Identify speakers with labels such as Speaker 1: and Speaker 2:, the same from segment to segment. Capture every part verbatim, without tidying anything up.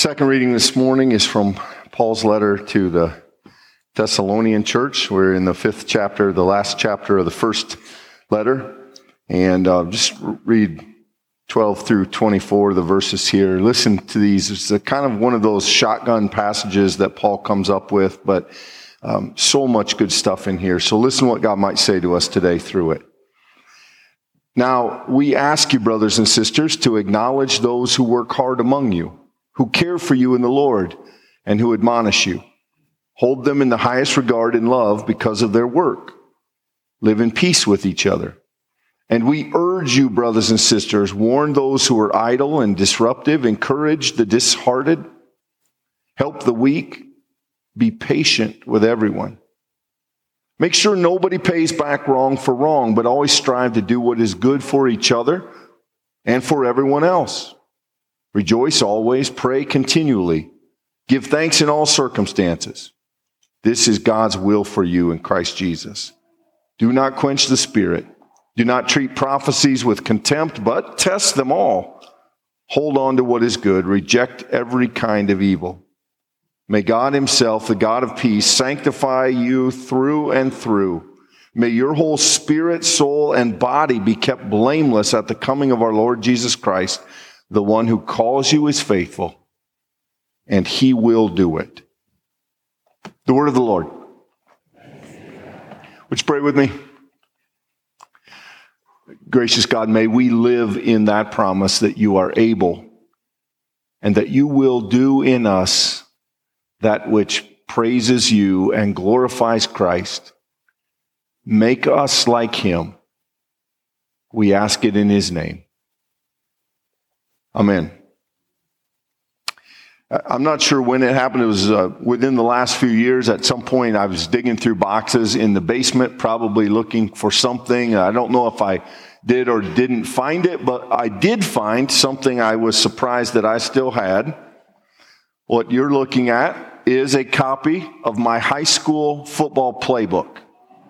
Speaker 1: Second reading this morning is from Paul's letter to the Thessalonian church. We're in the fifth chapter, the last chapter of the first letter. And uh, just read twelve through twenty-four, the verses here. Listen to these. It's a kind of one of those shotgun passages that Paul comes up with, but um, so much good stuff in here. So listen what God might say to us today through it. Now, we ask you, brothers and sisters, to acknowledge those who work hard among you, who care for you in the Lord, and who admonish you. Hold them in the highest regard and love because of their work. Live in peace with each other. And we urge you, brothers and sisters, warn those who are idle and disruptive, encourage the disheartened, help the weak, be patient with everyone. Make sure nobody pays back wrong for wrong, but always strive to do what is good for each other and for everyone else. Rejoice always, pray continually, give thanks in all circumstances. This is God's will for you in Christ Jesus. Do not quench the Spirit. Do not treat prophecies with contempt, but test them all. Hold on to what is good. Reject every kind of evil. May God himself, the God of peace, sanctify you through and through. May your whole spirit, soul, and body be kept blameless at the coming of our Lord Jesus Christ. The one who calls you is faithful, and he will do it. The word of the Lord. Would you pray with me? Gracious God, may we live in that promise that you are able and that you will do in us that which praises you and glorifies Christ. Make us like him. We ask it in his name. Amen. I'm not sure when it happened. It was uh, within the last few years. At some point, I was digging through boxes in the basement, probably looking for something. I don't know if I did or didn't find it, but I did find something I was surprised that I still had. What you're looking at is a copy of my high school football playbook.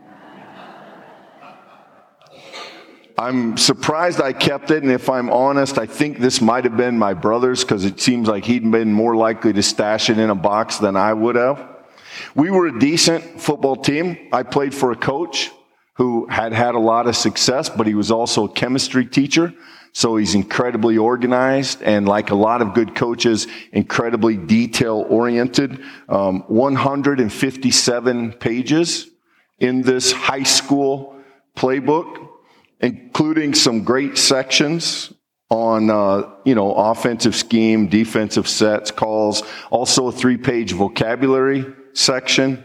Speaker 1: I'm surprised I kept it, and if I'm honest, I think this might have been my brother's because it seems like he'd been more likely to stash it in a box than I would have. We were a decent football team. I played for a coach who had had a lot of success, but he was also a chemistry teacher, so he's incredibly organized and, like a lot of good coaches, incredibly detail-oriented. Um, one hundred fifty-seven pages in this high school playbook, including some great sections on, uh, you know, offensive scheme, defensive sets, calls, also a three-page vocabulary section,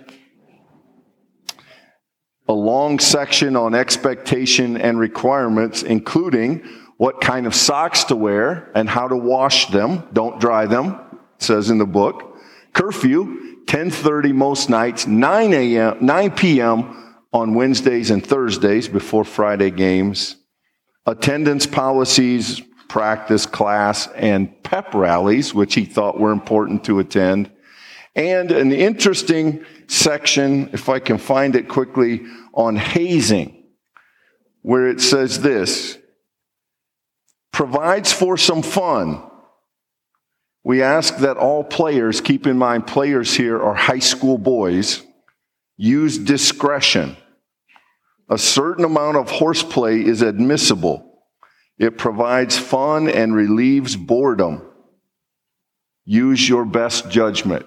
Speaker 1: a long section on expectation and requirements, including what kind of socks to wear and how to wash them. Don't dry them, it says in the book. Curfew, ten thirty most nights, nine a.m., nine p.m., on Wednesdays and Thursdays before Friday games, attendance policies, practice, class, and pep rallies, which he thought were important to attend, and an interesting section, if I can find it quickly, on hazing, where it says this, provides for some fun. We ask that all players, keep in mind players here are high school boys, use discretion. A certain amount of horseplay is admissible. It provides fun and relieves boredom. Use your best judgment.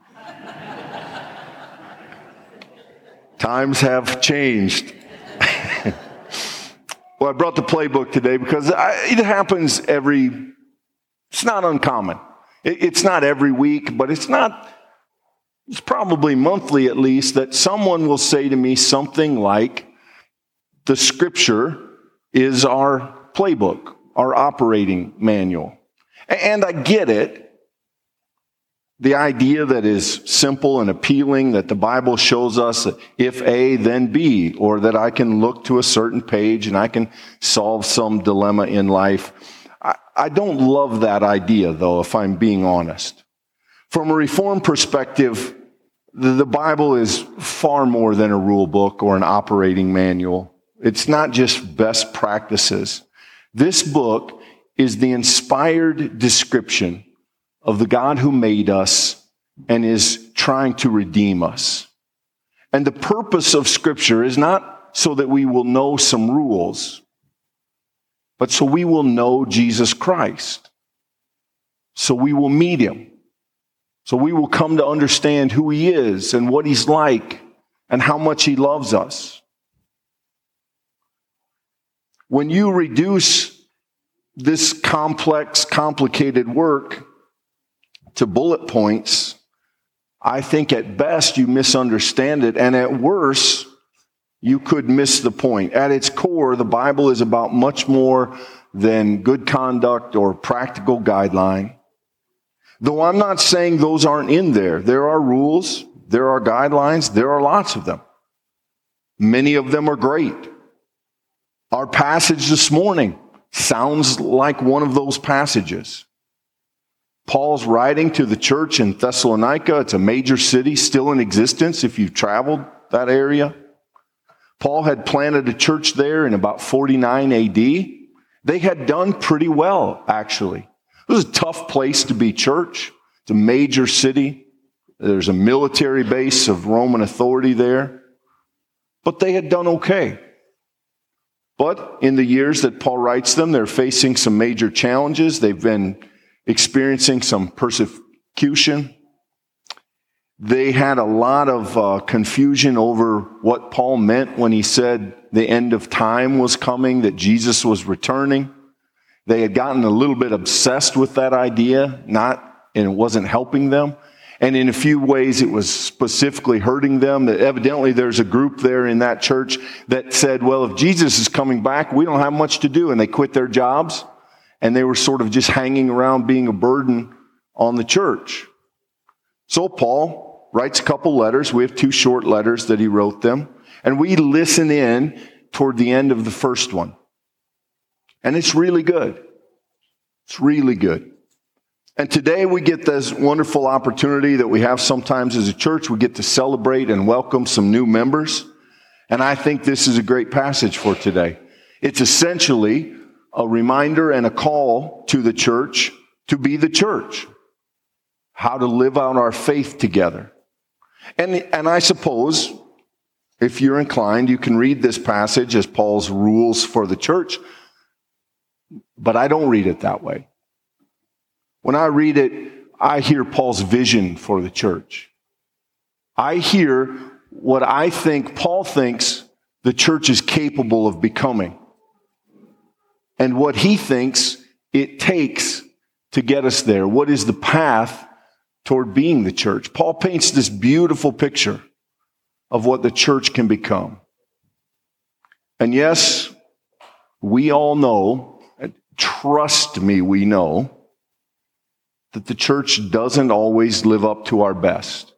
Speaker 1: Times have changed. Well, I brought the playbook today because I, it happens every, it's not uncommon. It, it's not every week, but it's not, it's probably monthly at least, that someone will say to me something like, the scripture is our playbook, our operating manual. And I get it. The idea that is simple and appealing, that the Bible shows us that if A, then B, or that I can look to a certain page and I can solve some dilemma in life. I, I don't love that idea, though, if I'm being honest. From a Reformed perspective, the, the Bible is far more than a rule book or an operating manual. It's not just best practices. This book is the inspired description of the God who made us and is trying to redeem us. And the purpose of Scripture is not so that we will know some rules, but so we will know Jesus Christ. So we will meet him. So we will come to understand who he is and what he's like and how much he loves us. When you reduce this complex, complicated work to bullet points, I think at best you misunderstand it, and at worst, you could miss the point. At its core, the Bible is about much more than good conduct or practical guideline. Though I'm not saying those aren't in there. There are rules, there are guidelines, there are lots of them. Many of them are great. Our passage this morning sounds like one of those passages. Paul's writing to the church in Thessalonica. It's a major city still in existence if you've traveled that area. Paul had planted a church there in about forty-nine A D. They had done pretty well, actually. It was a tough place to be church. It's a major city. There's a military base of Roman authority there. But they had done okay. But in the years that Paul writes them, they're facing some major challenges. They've been experiencing some persecution. They had a lot of uh, confusion over what Paul meant when he said the end of time was coming, that Jesus was returning. They had gotten a little bit obsessed with that idea, not, and it wasn't helping them. And in a few ways, it was specifically hurting them. That evidently there's a group there in that church that said, well, if Jesus is coming back, we don't have much to do. And they quit their jobs, and they were sort of just hanging around being a burden on the church. So Paul writes a couple letters. We have two short letters that he wrote them. And we listen in toward the end of the first one. And it's really good. It's really good. And today we get this wonderful opportunity that we have sometimes as a church. We get to celebrate and welcome some new members. And I think this is a great passage for today. It's essentially a reminder and a call to the church to be the church. How to live out our faith together. And, and I suppose, if you're inclined, you can read this passage as Paul's rules for the church. But I don't read it that way. When I read it, I hear Paul's vision for the church. I hear what I think Paul thinks the church is capable of becoming. And what he thinks it takes to get us there. What is the path toward being the church? Paul paints this beautiful picture of what the church can become. And yes, we all know, trust me, we know, that the church doesn't always live up to our best.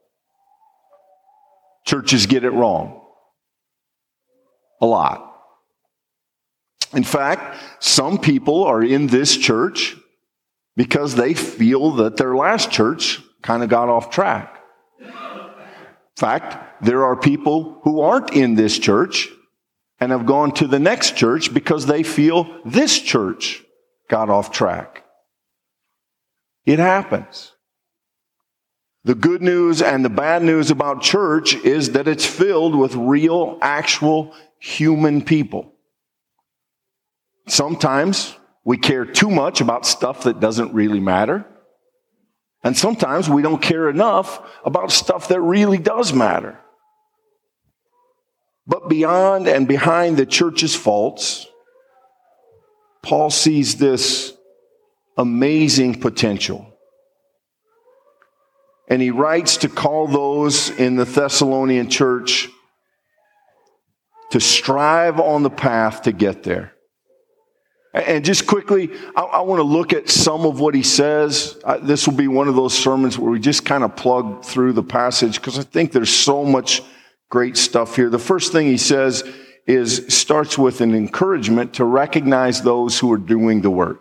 Speaker 1: Churches get it wrong. A lot. In fact, some people are in this church because they feel that their last church kind of got off track. In fact, there are people who aren't in this church and have gone to the next church because they feel this church got off track. It happens. The good news and the bad news about church is that it's filled with real, actual human people. Sometimes we care too much about stuff that doesn't really matter. And sometimes we don't care enough about stuff that really does matter. But beyond and behind the church's faults, Paul sees this amazing potential. And he writes to call those in the Thessalonian church to strive on the path to get there. And just quickly, I, I want to look at some of what he says. Uh, this will be one of those sermons where we just kind of plug through the passage because I think there's so much great stuff here. The first thing he says is starts with an encouragement to recognize those who are doing the work.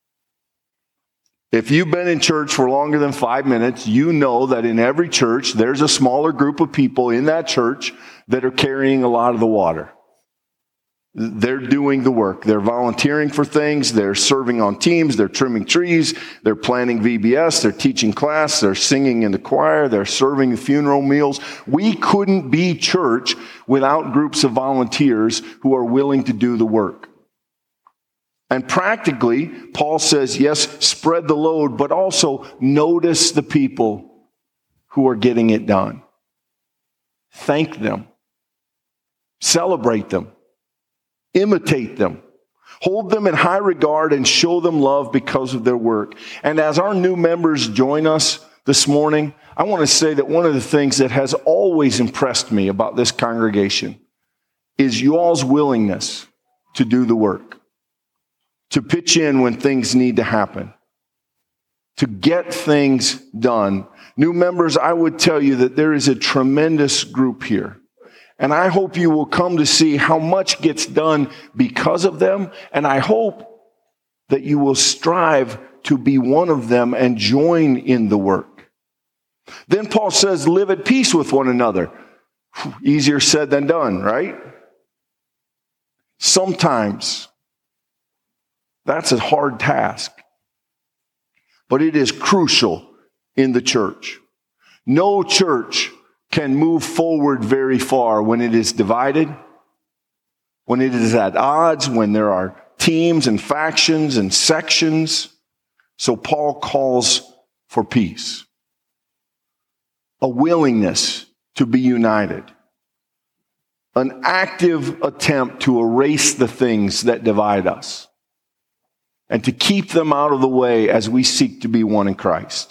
Speaker 1: If you've been in church for longer than five minutes, you know that in every church, there's a smaller group of people in that church that are carrying a lot of the water. They're doing the work. They're volunteering for things. They're serving on teams. They're trimming trees. They're planning V B S. They're teaching class. They're singing in the choir. They're serving funeral meals. We couldn't be church without groups of volunteers who are willing to do the work. And practically, Paul says, yes, spread the load, but also notice the people who are getting it done. Thank them. Celebrate them. Imitate them. Hold them in high regard and show them love because of their work. And as our new members join us this morning, I want to say that one of the things that has always impressed me about this congregation is you all's willingness to do the work, to pitch in when things need to happen, to get things done. New members, I would tell you that there is a tremendous group here. And I hope you will come to see how much gets done because of them. And I hope that you will strive to be one of them and join in the work. Then Paul says, live at peace with one another. Easier said than done, right? Sometimes that's a hard task. But it is crucial in the church. No church can move forward very far when it is divided, when it is at odds, when there are teams and factions and sections. So Paul calls for peace, a willingness to be united, an active attempt to erase the things that divide us and to keep them out of the way as we seek to be one in Christ.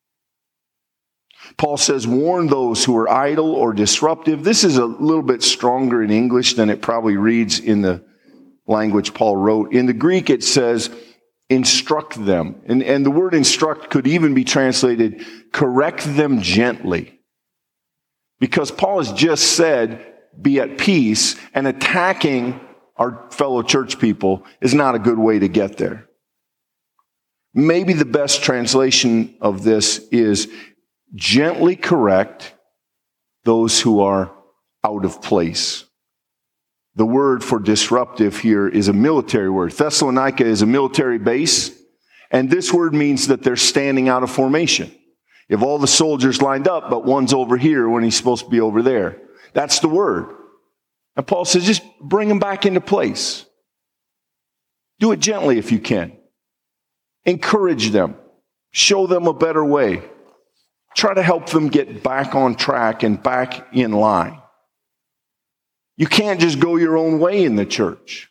Speaker 1: Paul says, warn those who are idle or disruptive. This is a little bit stronger in English than it probably reads in the language Paul wrote. In the Greek, it says, instruct them. And, and the word instruct could even be translated, correct them gently. Because Paul has just said, be at peace, and attacking our fellow church people is not a good way to get there. Maybe the best translation of this is, gently correct those who are out of place. The word for disruptive here is a military word. Thessalonica is a military base, and this word means that they're standing out of formation. If all the soldiers lined up, but one's over here when he's supposed to be over there. That's the word. And Paul says, just bring them back into place. Do it gently if you can. Encourage them. Show them a better way. Try to help them get back on track and back in line. You can't just go your own way in the church.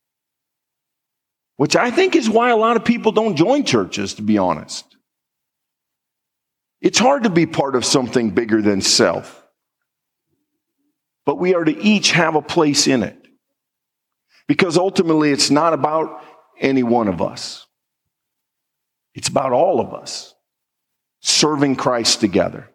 Speaker 1: Which I think is why a lot of people don't join churches, to be honest. It's hard to be part of something bigger than self. But we are to each have a place in it. Because ultimately it's not about any one of us. It's about all of us. Serving Christ together.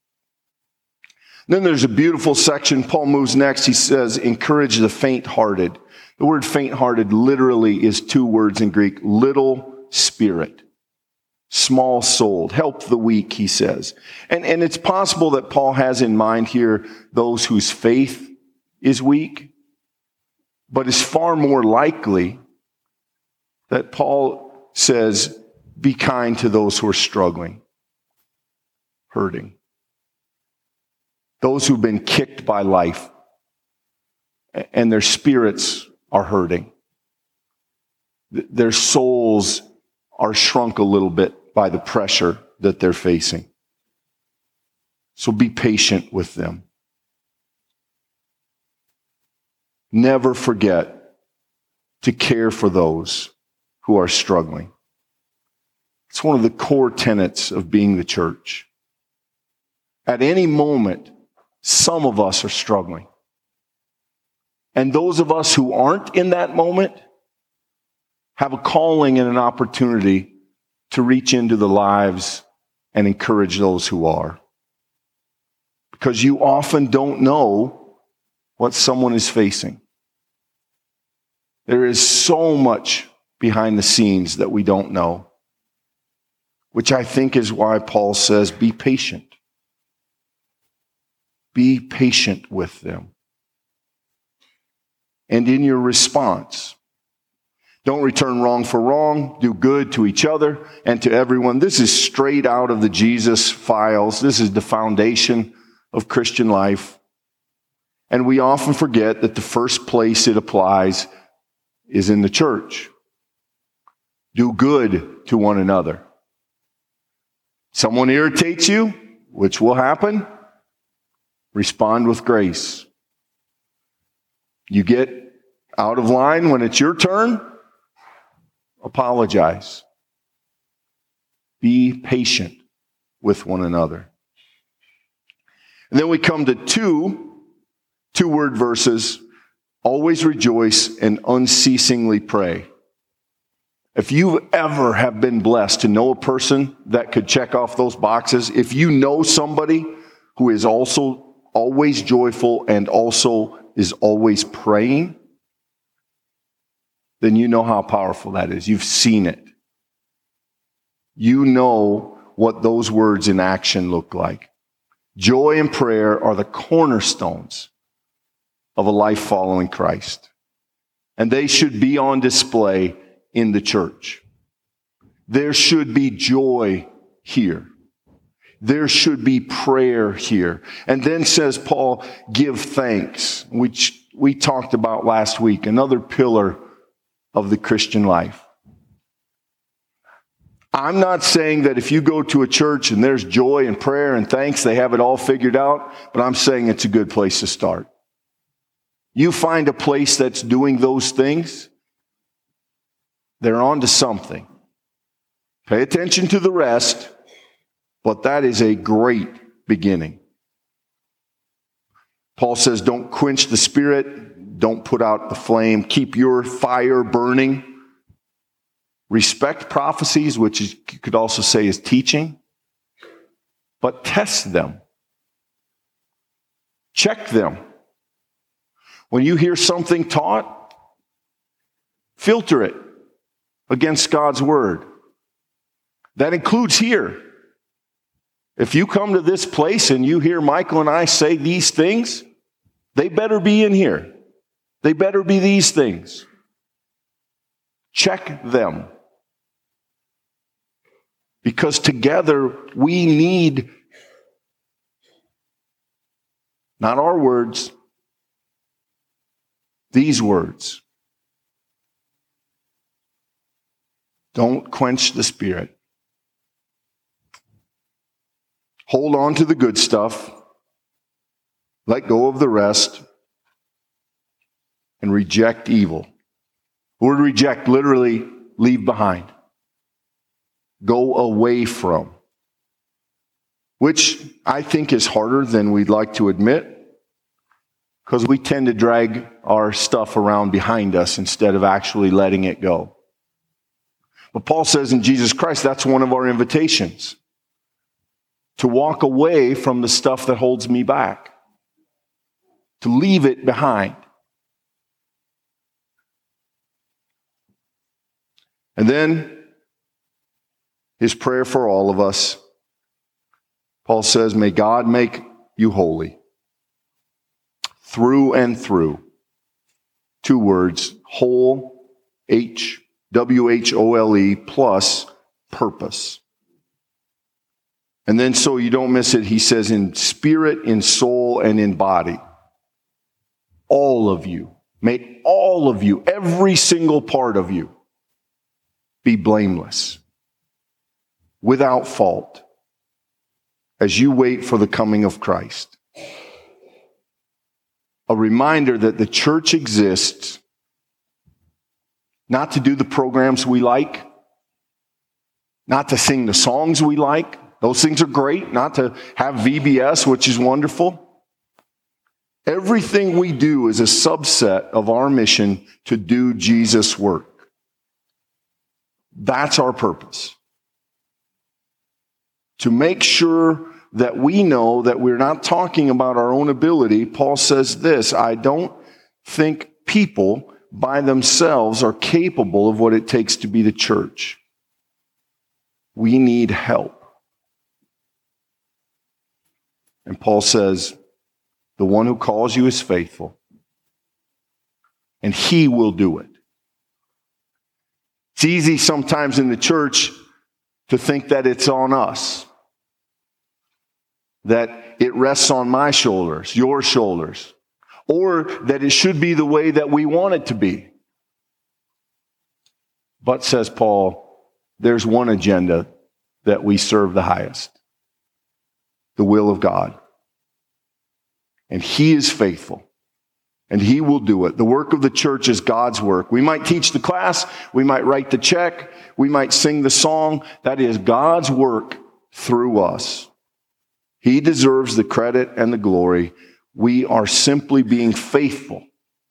Speaker 1: Then there's a beautiful section. Paul moves next. He says, encourage the faint-hearted. The word faint-hearted literally is two words in Greek. Little spirit. Small-souled. Help the weak, he says. And, and it's possible that Paul has in mind here those whose faith is weak. But it's far more likely that Paul says, be kind to those who are struggling. Hurting. Those who've been kicked by life and their spirits are hurting. Their souls are shrunk a little bit by the pressure that they're facing. So be patient with them. Never forget to care for those who are struggling. It's one of the core tenets of being the church. At any moment, some of us are struggling. And those of us who aren't in that moment have a calling and an opportunity to reach into the lives and encourage those who are. Because you often don't know what someone is facing. There is so much behind the scenes that we don't know, which I think is why Paul says, be patient. Be patient with them. and in your response. Don't return wrong for wrong. Do good to each other and to everyone. This is straight out of the Jesus files. This is the foundation of Christian life. And we often forget that the first place it applies is in the church. Do good to one another. Someone irritates you, which will happen. Respond with grace. You get out of line when it's your turn. Apologize. Be patient with one another. And then we come to two, two word verses. Always rejoice and unceasingly pray. If you ever have been blessed to know a person that could check off those boxes, if you know somebody who is also always joyful and also is always praying, then you know how powerful that is. You've seen it. You know what those words in action look like. Joy and prayer are the cornerstones of a life following Christ. And they should be on display in the church. There should be joy here. There should be prayer here. And then says Paul, give thanks, which we talked about last week, another pillar of the Christian life. I'm not saying that if you go to a church and there's joy and prayer and thanks, they have it all figured out, but I'm saying it's a good place to start. You find a place that's doing those things, they're on to something. Pay attention to the rest, but that is a great beginning. Paul says, don't quench the spirit. Don't put out the flame. Keep your fire burning. Respect prophecies, which is, you could also say is teaching. But test them. Check them. When you hear something taught, filter it against God's word. That includes here. If you come to this place and you hear Michael and I say these things, they better be in here. They better be these things. Check them. Because together we need not our words, these words. Don't quench the spirit. Hold on to the good stuff. Let go of the rest. And reject evil. The word reject, literally leave behind. Go away from. Which I think is harder than we'd like to admit. Because we tend to drag our stuff around behind us instead of actually letting it go. But Paul says in Jesus Christ, that's one of our invitations. To walk away from the stuff that holds me back. To leave it behind. And then, his prayer for all of us. Paul says, may God make you holy. Through and through. Two words, whole, H, W H O L E, plus purpose. And then so you don't miss it, he says in spirit, in soul, and in body. All of you. May all of you, every single part of you, be blameless, without fault, as you wait for the coming of Christ. A reminder that the church exists not to do the programs we like, not to sing the songs we like. Those things are great. Not to have V B S, which is wonderful. Everything we do is a subset of our mission to do Jesus' work. That's our purpose. To make sure that we know that we're not talking about our own ability. Paul says this, I don't think people by themselves are capable of what it takes to be the church. We need help. And Paul says, the one who calls you is faithful. and He will do it. It's easy sometimes in the church to think that it's on us, that it rests on my shoulders, your shoulders, or that it should be the way that we want it to be. But, says Paul, there's one agenda that we serve the highest, the will of God. And He is faithful, and He will do it. The work of the church is God's work. We might teach the class, we might write the check, we might sing the song. That is God's work through us. He deserves the credit and the glory. We are simply being faithful,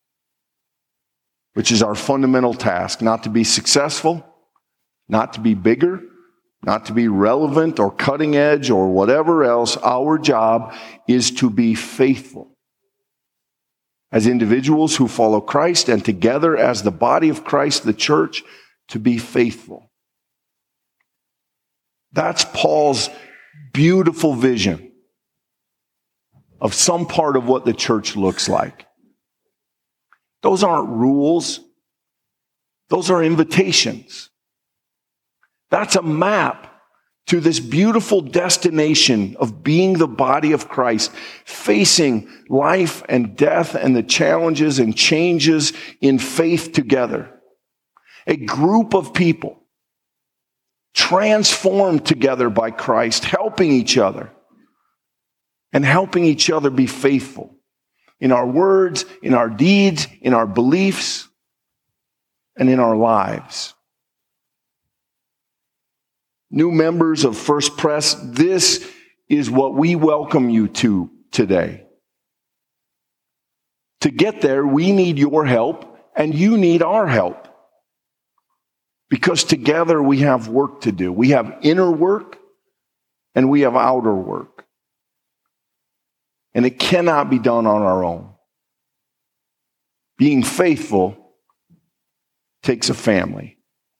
Speaker 1: which is our fundamental task, not to be successful, not to be bigger, not to be relevant or cutting edge or whatever else. Our job is to be faithful as individuals who follow Christ, and together as the body of Christ, the church, to be faithful. That's Paul's beautiful vision of some part of what the church looks like. Those aren't rules. Those are invitations. That's a map to this beautiful destination of being the body of Christ, facing life and death and the challenges and changes in faith together. A group of people transformed together by Christ, helping each other and helping each other be faithful in our words, in our deeds, in our beliefs, and in our lives. New members of First Pres, this is what we welcome you to today. To get there, we need your help, and you need our help. Because together we have work to do. We have inner work, and we have outer work. And it cannot be done on our own. Being faithful takes a family.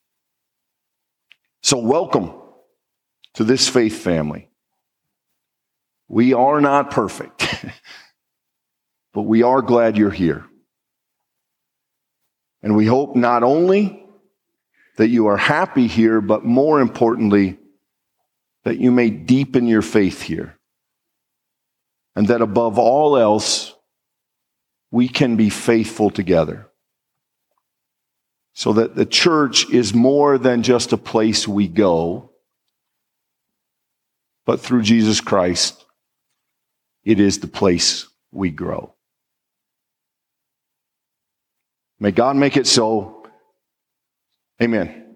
Speaker 1: So welcome to this faith family. We are not perfect, but we are glad you're here. And we hope not only that you are happy here, but more importantly, that you may deepen your faith here. And that above all else, we can be faithful together. So that the church is more than just a place we go, but through Jesus Christ, it is the place we grow. May God make it so. Amen.